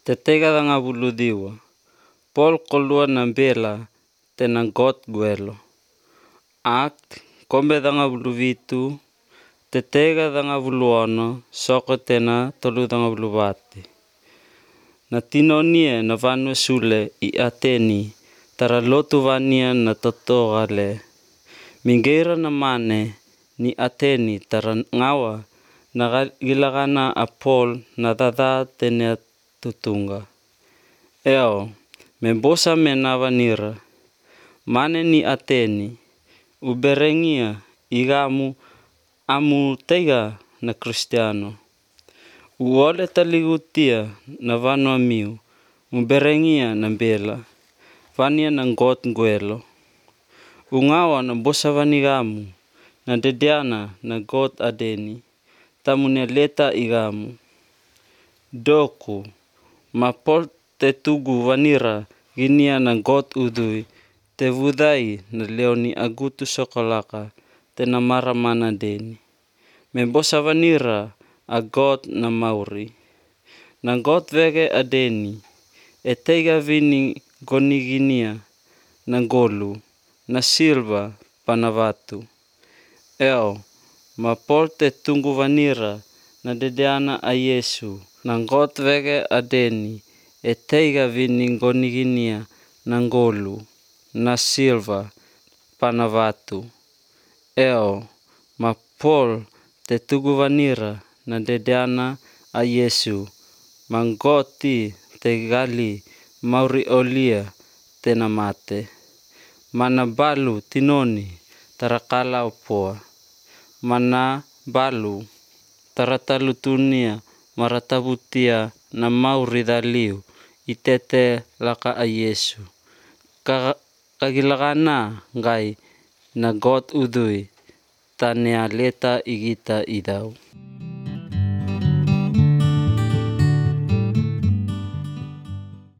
Tetega nga buludiwa. Paul kolua na bela tena got guelo. Ak kombe nga buluvitu. Tetega nga buluono soko tena tolu nga buluvati. Na tinonie na vanua sule I Ateni tara lotu vania na totogale. Mingeira na mane ni Ateni tara ngawa na gilagana a Paul na dada tene tutunga. Eo, membosa menavanira. Mane ni Ateni, uberengia igamu amu teiga na Kristiano. Uole taligutia na vanua miu, uberengia na bela, vania na got nguelo. Ungawa na bosa vanigamu, na dedeana na got adeni, tamune leta igamu. Doku, ma Paul te tugu vanira ginia na got udui, te vudai na leoni agutu sokolaka, te na maramana deni. Membosa vanira a got na mauri. Na got vege adeni, e teiga vini goniginia, na golu, na silva panavatu. Eo, ma Paul te tungu vanira na dedeana a Yesu, na got vege adeni, e teiga vini goniginia, na golu, na silva panavatu. Eo, ma Paul te tugu vanira na dedeana a Yesu, manggoti te gali mauri olia te na mate. Mana balu tinoni tarakala opoa. Mana balu taratalutunia maratabutia na mauri daliu itete laka a Yesu. Kagilagana ngai na got udui tanea leta igita idau.